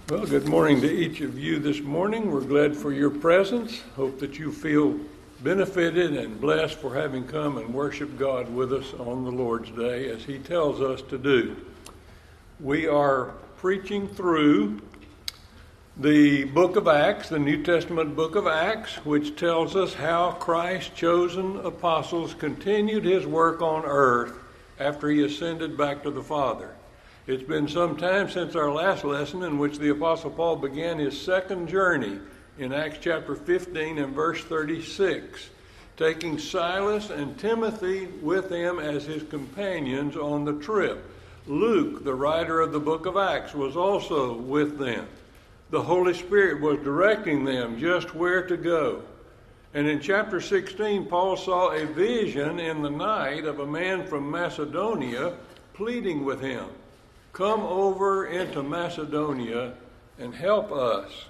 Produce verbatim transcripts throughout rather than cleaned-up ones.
Well, good morning to each of you this morning. We're glad for your presence. Hope that you feel benefited and blessed for having come and worship God with us on the Lord's Day as He tells us to do. We are preaching through the book of Acts, the New Testament book of Acts, which tells us how Christ's chosen apostles continued His work on earth after He ascended back to the Father. It's been some time since our last lesson in which the Apostle Paul began his second journey in Acts chapter fifteen and verse thirty-six, taking Silas and Timothy with him as his companions on the trip. Luke, the writer of the book of Acts, was also with them. The Holy Spirit was directing them just where to go. And in chapter sixteen, Paul saw a vision in the night of a man from Macedonia pleading with him, "Come over into Macedonia and help us."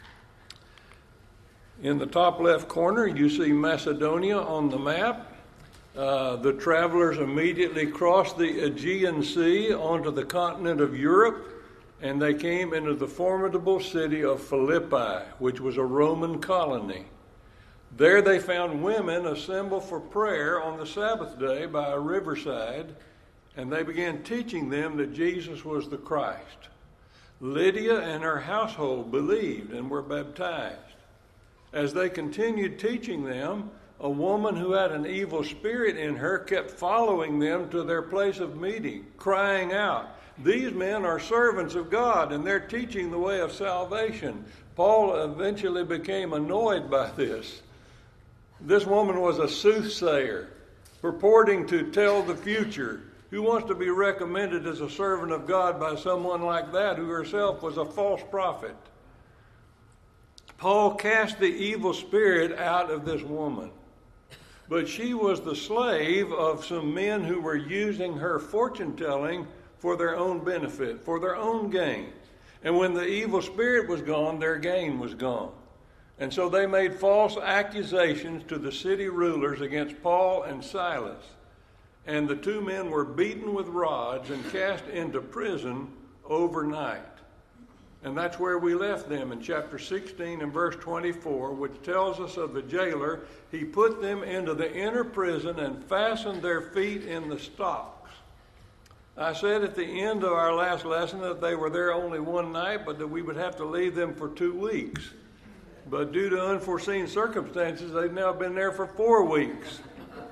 In the top left corner, you see Macedonia on the map. Uh, the travelers immediately crossed the Aegean Sea onto the continent of Europe, and they came into the formidable city of Philippi, which was a Roman colony. There they found women assembled for prayer on the Sabbath day by a riverside, and they began teaching them that Jesus was the Christ. Lydia and her household believed and were baptized. As they continued teaching them, a woman who had an evil spirit in her kept following them to their place of meeting, crying out, "These men are servants of God, and they're teaching the way of salvation." Paul eventually became annoyed by this. This woman was a soothsayer, purporting to tell the future. Who wants to be recommended as a servant of God by someone like that, who herself was a false prophet? Paul cast the evil spirit out of this woman, but she was the slave of some men who were using her fortune-telling for their own benefit, for their own gain. And when the evil spirit was gone, their gain was gone. And so they made false accusations to the city rulers against Paul and Silas. And the two men were beaten with rods and cast into prison overnight. And that's where we left them in chapter sixteen and verse twenty-four, which tells us of the jailer. He put them into the inner prison and fastened their feet in the stocks. I said at the end of our last lesson that they were there only one night, but that we would have to leave them for two weeks. But due to unforeseen circumstances, they've now been there for four weeks.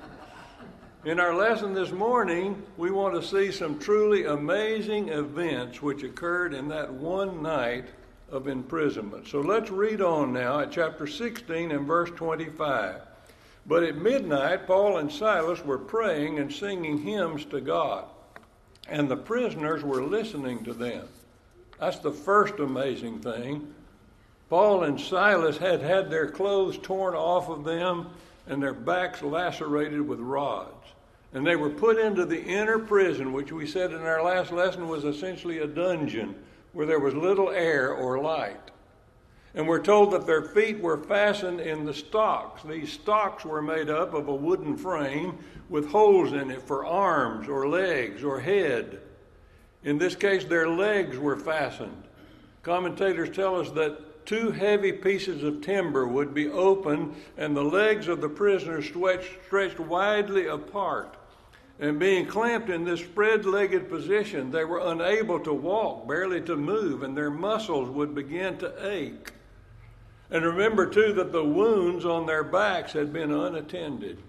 In our lesson this morning, we want to see some truly amazing events which occurred in that one night of imprisonment. So let's read on now at chapter sixteen and verse twenty-five. "But at midnight, Paul and Silas were praying and singing hymns to God, and the prisoners were listening to them." That's the first amazing thing. Paul and Silas had had their clothes torn off of them and their backs lacerated with rods. And they were put into the inner prison, which we said in our last lesson was essentially a dungeon where there was little air or light. And we're told that their feet were fastened in the stocks. These stocks were made up of a wooden frame with holes in it for arms or legs or head. In this case, their legs were fastened. Commentators tell us that two heavy pieces of timber would be opened, and the legs of the prisoners stretched, stretched widely apart. And being clamped in this spread-legged position, they were unable to walk, barely to move, and their muscles would begin to ache. And remember, too, that the wounds on their backs had been unattended.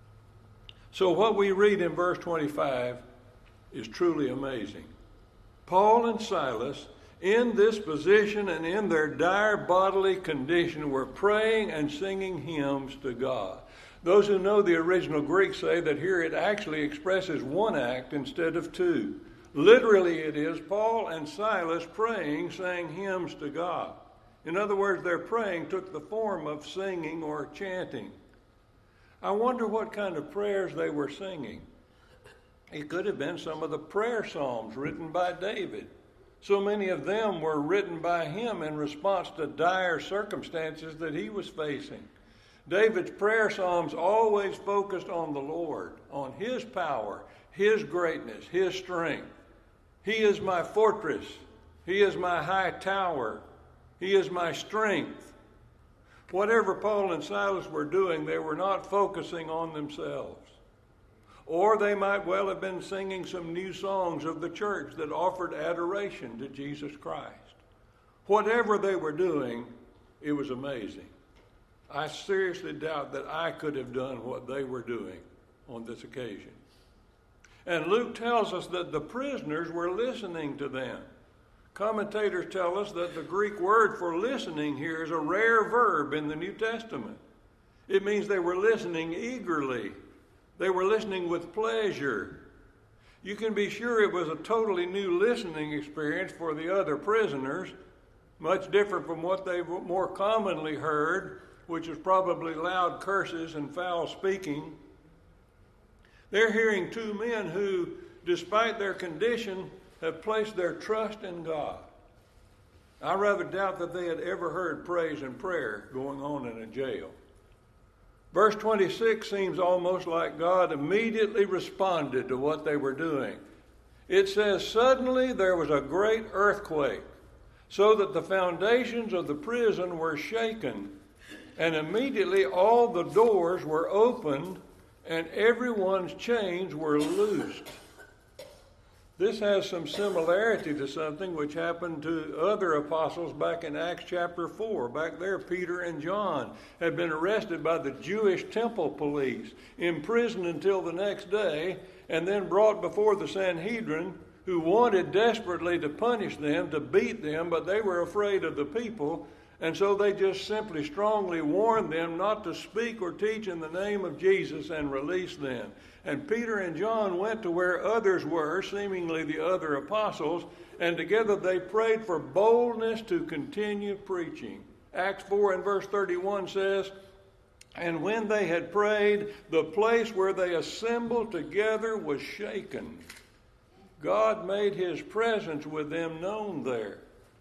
So what we read in verse twenty-five is truly amazing. Paul and Silas, in this position and in their dire bodily condition, were praying and singing hymns to God. Those who know the original Greek say that here it actually expresses one act instead of two. Literally it is Paul and Silas praying, saying hymns to God. In other words, their praying took the form of singing or chanting. I wonder what kind of prayers they were singing. It could have been some of the prayer psalms written by David. So many of them were written by him in response to dire circumstances that he was facing. David's prayer psalms always focused on the Lord, on his power, his greatness, his strength. He is my fortress. He is my high tower. He is my strength. Whatever Paul and Silas were doing, they were not focusing on themselves. Or they might well have been singing some new songs of the church that offered adoration to Jesus Christ. Whatever they were doing, it was amazing. I seriously doubt that I could have done what they were doing on this occasion. And Luke tells us that the prisoners were listening to them. Commentators tell us that the Greek word for listening here is a rare verb in the New Testament. It means they were listening eagerly. They were listening with pleasure. You can be sure it was a totally new listening experience for the other prisoners, much different from what they more commonly heard, which is probably loud curses and foul speaking. They're hearing two men who, despite their condition, have placed their trust in God. I rather doubt that they had ever heard praise and prayer going on in a jail. Verse twenty-six seems almost like God immediately responded to what they were doing. It says, "Suddenly there was a great earthquake, so that the foundations of the prison were shaken, and immediately all the doors were opened, and everyone's chains were loosed." This has some similarity to something which happened to other apostles back in Acts chapter four. Back there, Peter and John had been arrested by the Jewish temple police, imprisoned until the next day, and then brought before the Sanhedrin, who wanted desperately to punish them, to beat them, but they were afraid of the people, and so they just simply strongly warned them not to speak or teach in the name of Jesus and release them. And Peter and John went to where others were, seemingly the other apostles, and together they prayed for boldness to continue preaching. Acts four and verse thirty-one says, "And when they had prayed, the place where they assembled together was shaken." God made his presence with them known there.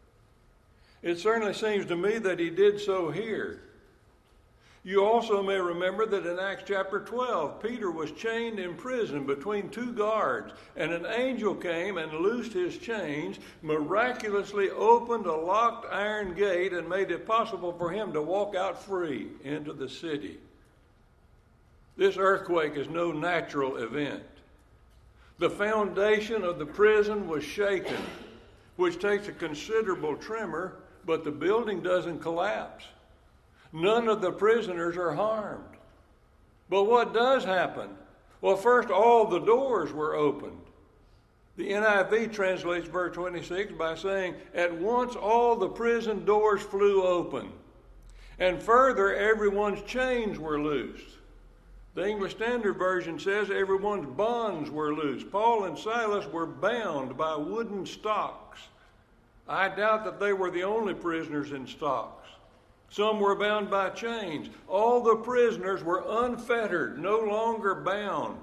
It certainly seems to me that he did so here. You also may remember that in Acts chapter twelve, Peter was chained in prison between two guards, and an angel came and loosed his chains, miraculously opened a locked iron gate, and made it possible for him to walk out free into the city. This earthquake is no natural event. The foundation of the prison was shaken, which takes a considerable tremor, but the building doesn't collapse. None of the prisoners are harmed. But what does happen? Well, first, all the doors were opened. The N I V translates verse twenty-six by saying, "At once all the prison doors flew open. And further, everyone's chains were loosed." The English Standard Version says everyone's bonds were loosed. Paul and Silas were bound by wooden stocks. I doubt that they were the only prisoners in stocks. Some were bound by chains. All the prisoners were unfettered, no longer bound.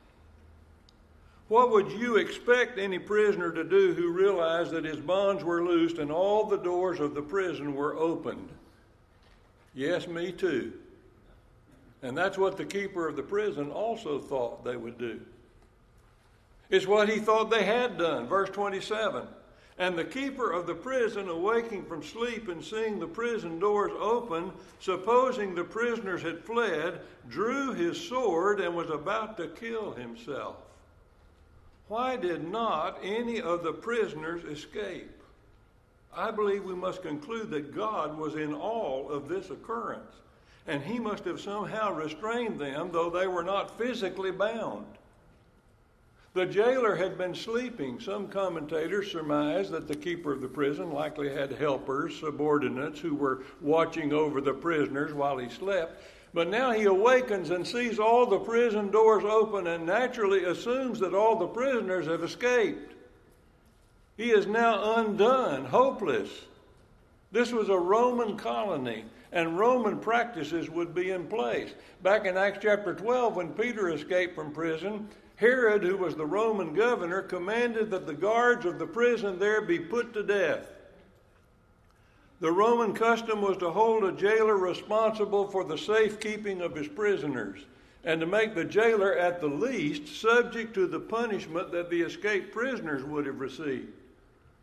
What would you expect any prisoner to do who realized that his bonds were loosed and all the doors of the prison were opened? Yes, me too. And that's what the keeper of the prison also thought they would do. It's what he thought they had done. Verse twenty-seven. "And the keeper of the prison, awaking from sleep and seeing the prison doors open, supposing the prisoners had fled, drew his sword and was about to kill himself." Why did not any of the prisoners escape? I believe we must conclude that God was in all of this occurrence, and he must have somehow restrained them, though they were not physically bound. The jailer had been sleeping. Some commentators surmise that the keeper of the prison likely had helpers, subordinates, who were watching over the prisoners while he slept. But now he awakens and sees all the prison doors open and naturally assumes that all the prisoners have escaped. He is now undone, hopeless. This was a Roman colony, and Roman practices would be in place. Back in Acts chapter twelve, when Peter escaped from prison, Herod, who was the Roman governor, commanded that the guards of the prison there be put to death. The Roman custom was to hold a jailer responsible for the safekeeping of his prisoners, and to make the jailer at the least subject to the punishment that the escaped prisoners would have received.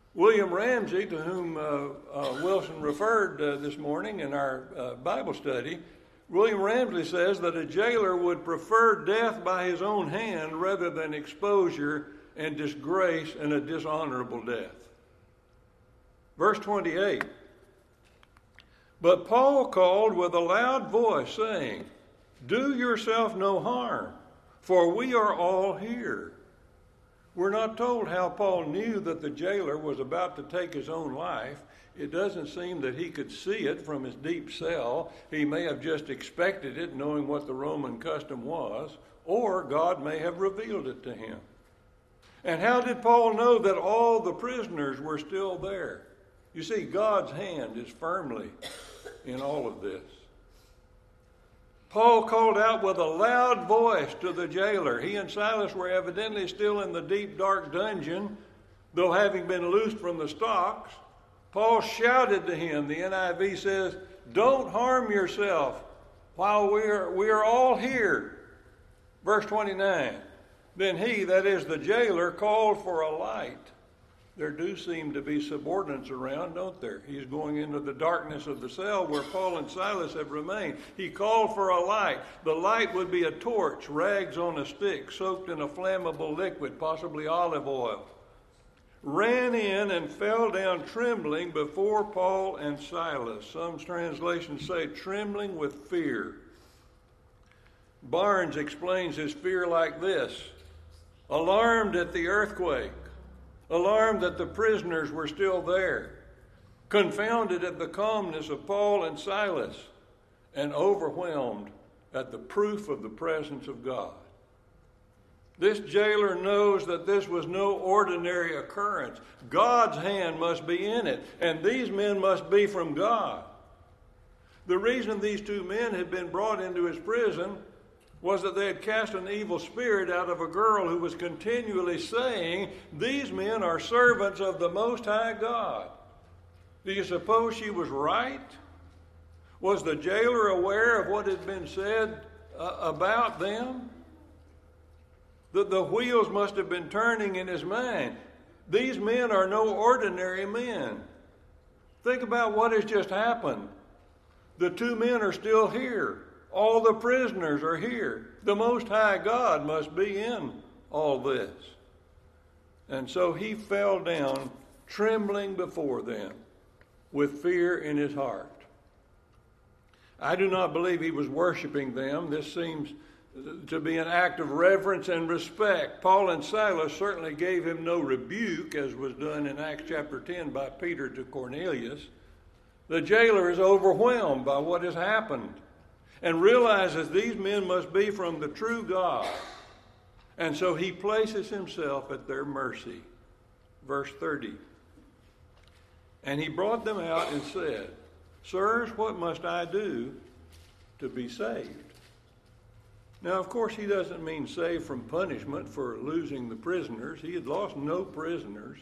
William Ramsey, to whom uh, uh, Wilson referred uh, this morning in our uh, Bible study, William Ramsey says that a jailer would prefer death by his own hand rather than exposure and disgrace and a dishonorable death. Verse twenty-eight, but Paul called with a loud voice, saying, do yourself no harm, for we are all here. We're not told how Paul knew that the jailer was about to take his own life. It doesn't seem that he could see it from his deep cell. He may have just expected it, knowing what the Roman custom was, or God may have revealed it to him. And how did Paul know that all the prisoners were still there? You see, God's hand is firmly in all of this. Paul called out with a loud voice to the jailer. He and Silas were evidently still in the deep, dark dungeon, though having been loosed from the stocks. Paul shouted to him, the N I V says, don't harm yourself while we are, we are all here. Verse twenty-nine, then he, that is the jailer, called for a light. There do seem to be subordinates around, don't there? He's going into the darkness of the cell where Paul and Silas have remained. He called for a light. The light would be a torch, rags on a stick, soaked in a flammable liquid, possibly olive oil. Ran in and fell down trembling before Paul and Silas. Some translations say trembling with fear. Barnes explains his fear like this: alarmed at the earthquake, alarmed that the prisoners were still there, confounded at the calmness of Paul and Silas, and overwhelmed at the proof of the presence of God. This jailer knows that this was no ordinary occurrence. God's hand must be in it, and these men must be from God. The reason these two men had been brought into his prison was that they had cast an evil spirit out of a girl who was continually saying, these men are servants of the Most High God. Do you suppose she was right? Was the jailer aware of what had been said uh, about them? The, the wheels must have been turning in his mind. These men are no ordinary men. Think about what has just happened. The two men are still here. All the prisoners are here. The Most High God must be in all this. And so he fell down trembling before them with fear in his heart. I do not believe he was worshiping them. This seems to be an act of reverence and respect. Paul and Silas certainly gave him no rebuke, as was done in Acts chapter ten by Peter to Cornelius. The jailer is overwhelmed by what has happened and realizes these men must be from the true God. And so he places himself at their mercy. Verse thirty. And he brought them out and said, sirs, what must I do to be saved? Now, of course, he doesn't mean saved from punishment for losing the prisoners. He had lost no prisoners.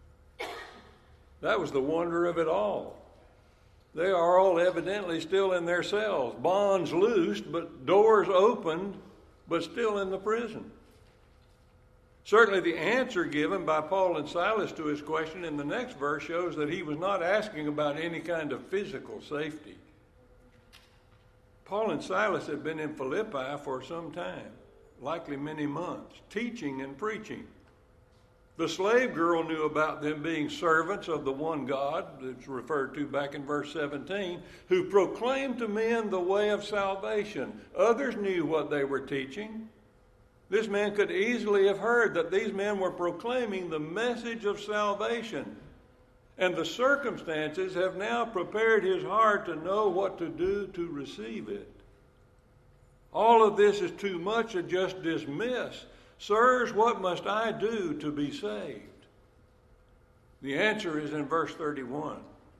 That was the wonder of it all. They are all evidently still in their cells, bonds loosed, but doors opened, but still in the prison. Certainly the answer given by Paul and Silas to his question in the next verse shows that he was not asking about any kind of physical safety. Paul and Silas had been in Philippi for some time, likely many months, teaching and preaching. The slave girl knew about them being servants of the one God, that's referred to back in verse seventeen, who proclaimed to men the way of salvation. Others knew what they were teaching. This man could easily have heard that these men were proclaiming the message of salvation. And the circumstances have now prepared his heart to know what to do to receive it. All of this is too much to just dismiss. Sirs, what must I do to be saved? The answer is in verse thirty-one.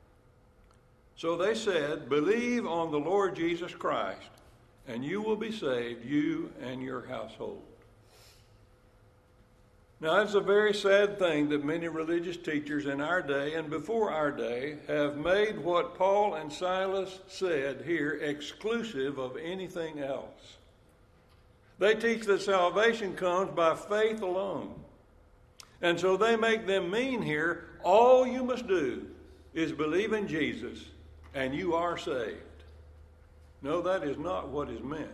So they said, believe on the Lord Jesus Christ, and you will be saved, you and your household. Now, it's a very sad thing that many religious teachers in our day and before our day have made what Paul and Silas said here exclusive of anything else. They teach that salvation comes by faith alone. And so they make them mean here All you must do is believe in Jesus, and you are saved. No, that is not what is meant.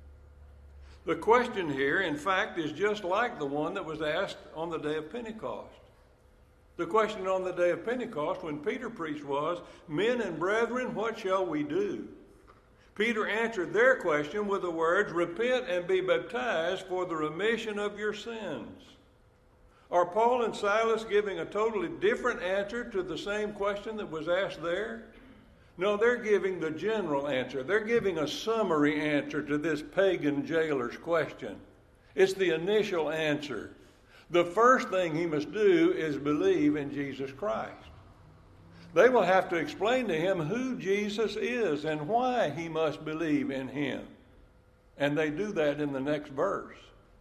The question here, in fact, is just like the one that was asked on the day of Pentecost. The question on the day of Pentecost when Peter preached was, "Men and brethren, what shall we do?" Peter answered their question with the words, "Repent and be baptized for the remission of your sins." Are Paul and Silas giving a totally different answer to the same question that was asked there? No, they're giving the general answer. They're giving a summary answer to this pagan jailer's question. It's the initial answer. The first thing he must do is believe in Jesus Christ. They will have to explain to him who Jesus is and why he must believe in him. And they do that in the next verse.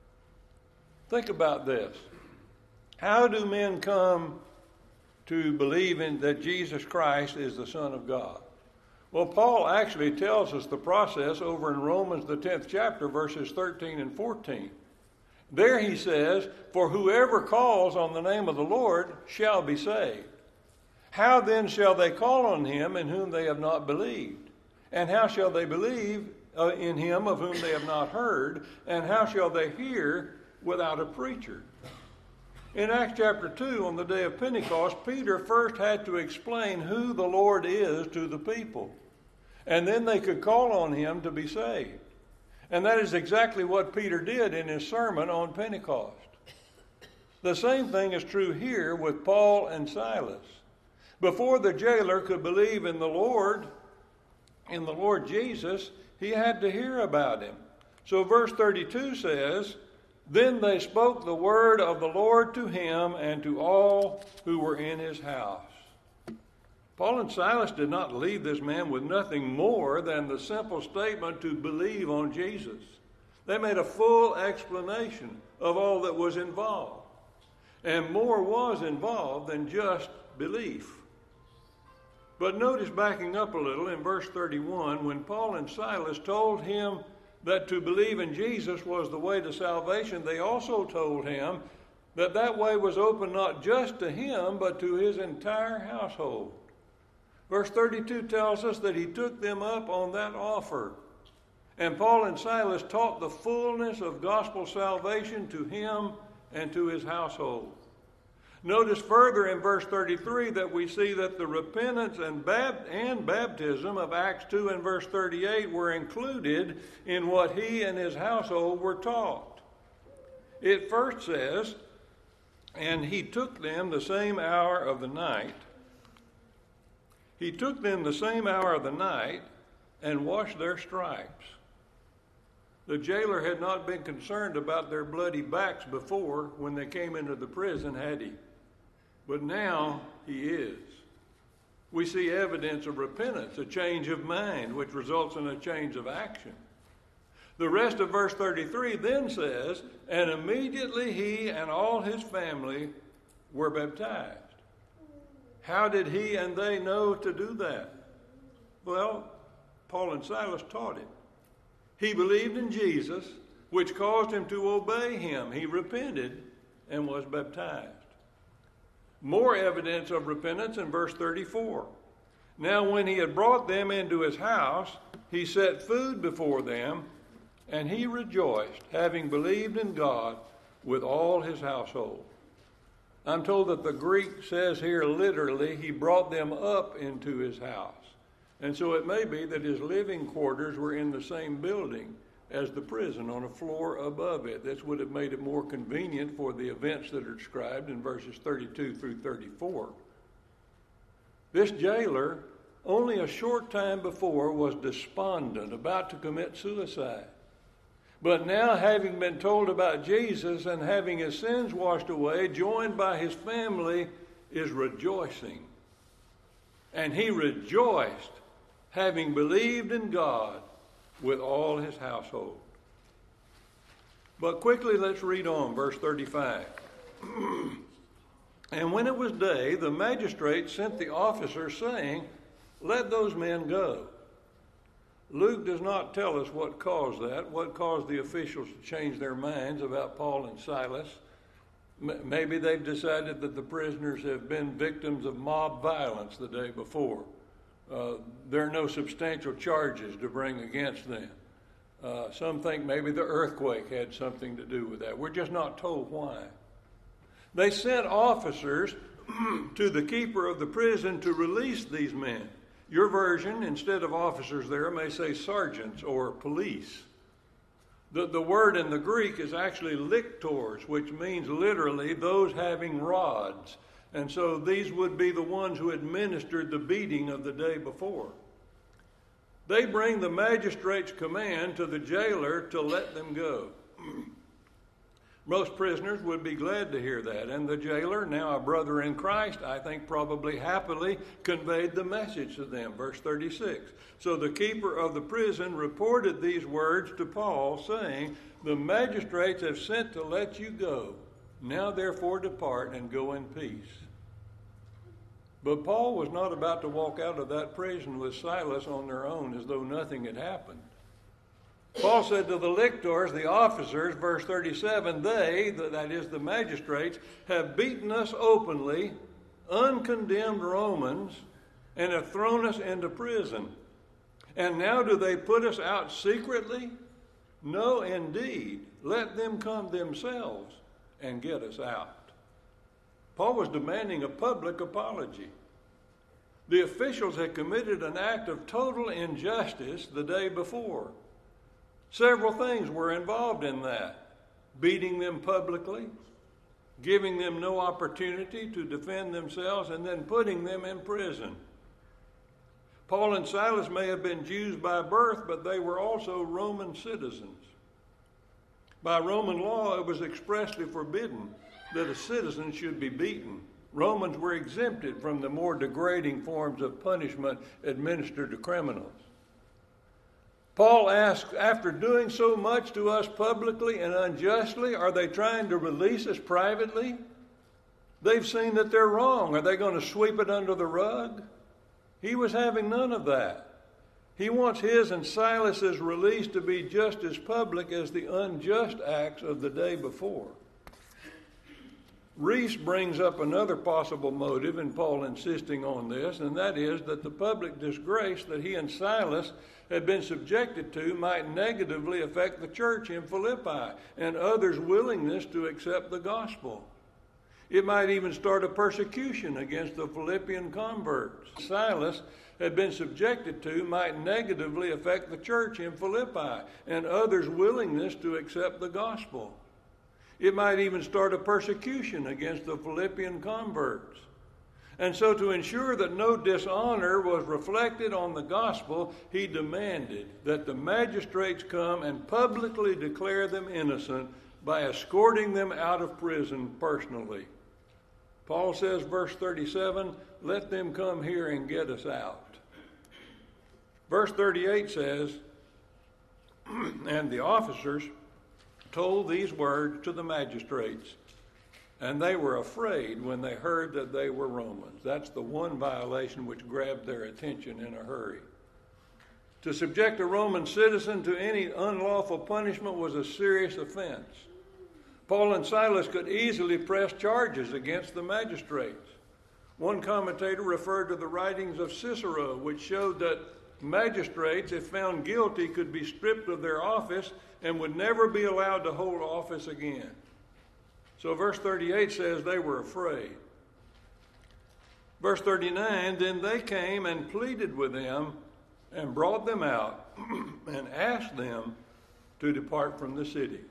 Think about this. How do men come to believe in that Jesus Christ is the Son of God? Well, Paul actually tells us the process over in Romans, the tenth chapter, verses thirteen and fourteen. There he says, "For whoever calls on the name of the Lord shall be saved. How then shall they call on him in whom they have not believed? And how shall they believe uh, in him of whom they have not heard? And how shall they hear without a preacher?" In Acts chapter two, on the day of Pentecost, Peter first had to explain who the Lord is to the people. And then they could call on him to be saved. And that is exactly what Peter did in his sermon on Pentecost. The same thing is true here with Paul and Silas. Before the jailer could believe in the Lord, in the Lord Jesus, he had to hear about him. So verse thirty-two says, "Then they spoke the word of the Lord to him and to all who were in his house." Paul and Silas did not leave this man with nothing more than the simple statement to believe on Jesus. They made a full explanation of all that was involved. And more was involved than just belief. But notice, backing up a little, in verse thirty-one, when Paul and Silas told him that to believe in Jesus was the way to salvation, they also told him that that way was open not just to him, but to his entire household. Verse thirty-two tells us that he took them up on that offer. And Paul and Silas taught the fullness of gospel salvation to him and to his household. Notice further in verse thirty-three that we see that the repentance and, bab- and baptism of Acts two and verse thirty-eight were included in what he and his household were taught. It first says, "And he took them the same hour of the night. He took them the same hour of the night and washed their stripes." The jailer had not been concerned about their bloody backs before when they came into the prison, had he? But now he is. We see evidence of repentance, a change of mind, which results in a change of action. The rest of verse thirty-three then says, "And immediately he and all his family were baptized." How did he and they know to do that? Well, Paul and Silas taught him. He believed in Jesus, which caused him to obey him. He repented and was baptized. More evidence of repentance in verse thirty-four. "Now when he had brought them into his house, he set food before them, and he rejoiced, having believed in God with all his household." I'm told that the Greek says here literally, he brought them up into his house. And so it may be that his living quarters were in the same building as the prison, on a floor above it. This would have made it more convenient for the events that are described in verses thirty-two through thirty-four. This jailer, only a short time before, was despondent, about to commit suicide. But now, having been told about Jesus and having his sins washed away, joined by his family, is rejoicing. And he rejoiced, having believed in God with all his household. But quickly, let's read on, verse thirty-five. "And when it was day, the magistrate sent the officers, saying, 'Let those men go.'" Luke does not tell us what caused that, what caused the officials to change their minds about Paul and Silas. Maybe they've decided that the prisoners have been victims of mob violence the day before. Uh, there are no substantial charges to bring against them. Uh, some think maybe the earthquake had something to do with that. We're just not told why. They sent officers to the keeper of the prison to release these men. Your version, instead of officers there, may say sergeants or police. The, the word in the Greek is actually lictors, which means literally those having rods. And so these would be the ones who administered the beating of the day before. They bring the magistrate's command to the jailer to let them go. Most prisoners would be glad to hear that, and the jailer, now a brother in Christ, I think probably happily conveyed the message to them. Verse thirty-six. So the keeper of the prison reported these words to Paul, saying, "The magistrates have sent to let you go. Now therefore depart and go in peace." But Paul was not about to walk out of that prison with Silas on their own as though nothing had happened. Paul said to the lictors, the officers, verse thirty-seven, they, that is the magistrates, have beaten us openly, uncondemned Romans, and have thrown us into prison. And now do they put us out secretly? No, indeed. Let them come themselves and get us out. Paul was demanding a public apology. The officials had committed an act of total injustice the day before. Several things were involved in that. Beating them publicly, giving them no opportunity to defend themselves, and then putting them in prison. Paul and Silas may have been Jews by birth, but they were also Roman citizens. By Roman law, it was expressly forbidden that a citizen should be beaten. Romans were exempted from the more degrading forms of punishment administered to criminals. Paul asks, after doing so much to us publicly and unjustly, are they trying to release us privately? They've seen that they're wrong. Are they going to sweep it under the rug? He was having none of that. He wants his and Silas's release to be just as public as the unjust acts of the day before. Reese brings up another possible motive in Paul insisting on this, and that is that the public disgrace that he and Silas had been subjected to might negatively affect the church in Philippi and others' willingness to accept the gospel. It might even start a persecution against the Philippian converts. Silas had been subjected to might negatively affect the church in Philippi and others' willingness to accept the gospel. It might even start a persecution against the Philippian converts. And so to ensure that no dishonor was reflected on the gospel, he demanded that the magistrates come and publicly declare them innocent by escorting them out of prison personally. Paul says, verse thirty-seven, let them come here and get us out. Verse thirty-eight says, and the officers told these words to the magistrates, and they were afraid when they heard that they were Romans. That's the one violation which grabbed their attention in a hurry. To subject a Roman citizen to any unlawful punishment was a serious offense. Paul and Silas could easily press charges against the magistrates. One commentator referred to the writings of Cicero, which showed that magistrates, if found guilty, could be stripped of their office and would never be allowed to hold office again. So verse thirty-eight says they were afraid. Verse thirty-nine, then they came and pleaded with them and brought them out and asked them to depart from the city.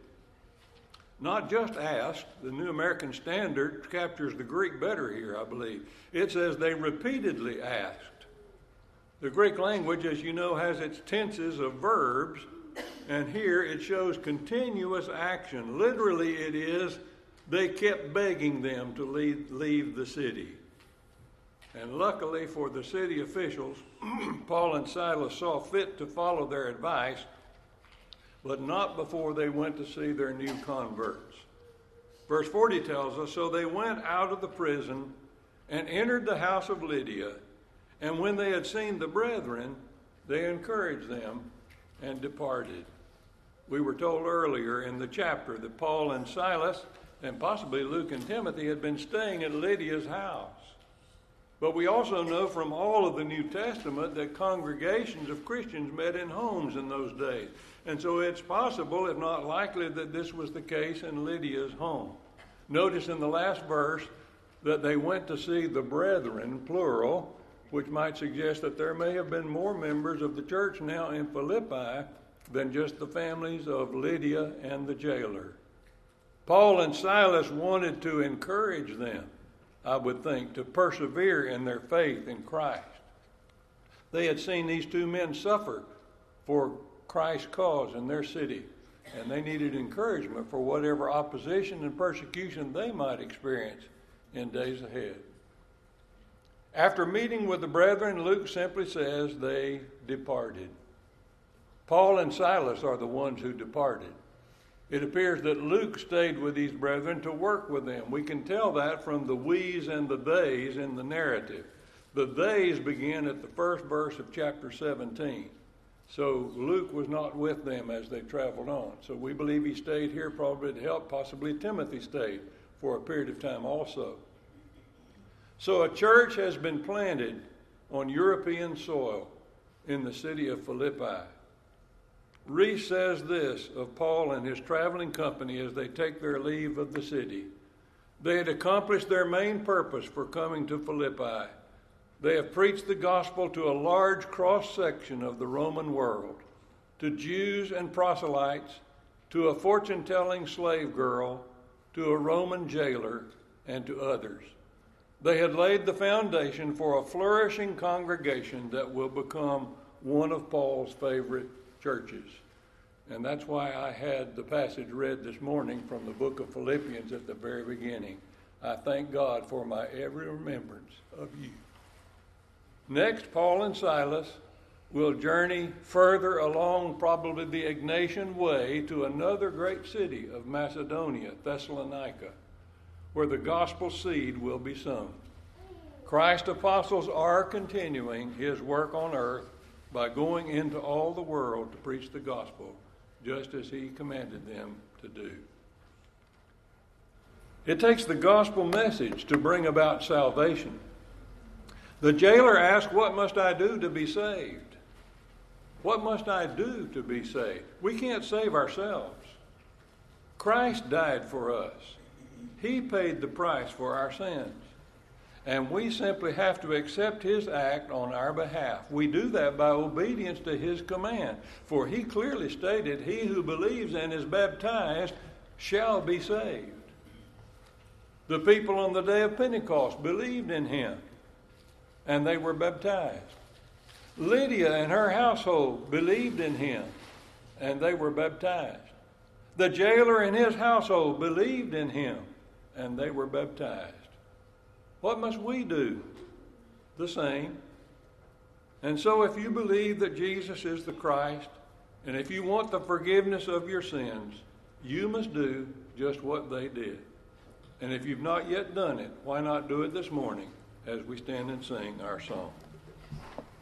Not just asked. The New American Standard captures the Greek better here, I believe. It says they repeatedly asked. The Greek language, as you know, has its tenses of verbs, and here it shows continuous action. Literally it is, they kept begging them to leave, leave the city. And luckily for the city officials, Paul and Silas saw fit to follow their advice, but not before they went to see their new converts. Verse forty tells us, so they went out of the prison and entered the house of Lydia, and when they had seen the brethren, they encouraged them and departed. We were told earlier in the chapter that Paul and Silas and possibly Luke and Timothy, had been staying at Lydia's house. But we also know from all of the New Testament that congregations of Christians met in homes in those days. And so it's possible, if not likely, that this was the case in Lydia's home. Notice in the last verse that they went to see the brethren, plural, which might suggest that there may have been more members of the church now in Philippi than just the families of Lydia and the jailer. Paul and Silas wanted to encourage them, I would think, to persevere in their faith in Christ. They had seen these two men suffer for Christ's cause in their city, and they needed encouragement for whatever opposition and persecution they might experience in days ahead. After meeting with the brethren, Luke simply says they departed. Paul and Silas are the ones who departed. It appears that Luke stayed with these brethren to work with them. We can tell that from the we's and the they's in the narrative. The they's begin at the first verse of chapter seventeen. So Luke was not with them as they traveled on. So we believe he stayed here probably to help. Possibly Timothy stayed for a period of time also. So a church has been planted on European soil in the city of Philippi. Reese says this of Paul and his traveling company as they take their leave of the city. They had accomplished their main purpose for coming to Philippi. They have preached the gospel to a large cross-section of the Roman world, to Jews and proselytes, to a fortune-telling slave girl, to a Roman jailer, and to others. They had laid the foundation for a flourishing congregation that will become one of Paul's favorite churches. And that's why I had the passage read this morning from the book of Philippians at the very beginning. I thank God for my every remembrance of you. Next, Paul and Silas will journey further along probably the Egnatian Way to another great city of Macedonia, Thessalonica, where the gospel seed will be sown. Christ's apostles are continuing his work on earth by going into all the world to preach the gospel, just as he commanded them to do. It takes the gospel message to bring about salvation. The jailer asked, "What must I do to be saved?" What must I do to be saved? We can't save ourselves. Christ died for us. He paid the price for our sins. And we simply have to accept his act on our behalf. We do that by obedience to his command. For he clearly stated, "He who believes and is baptized shall be saved." The people on the day of Pentecost believed in him, and they were baptized. Lydia and her household believed in him, and they were baptized. The jailer and his household believed in him, and they were baptized. What must we do? The same. And so if you believe that Jesus is the Christ, and if you want the forgiveness of your sins, you must do just what they did. And if you've not yet done it, why not do it this morning as we stand and sing our song?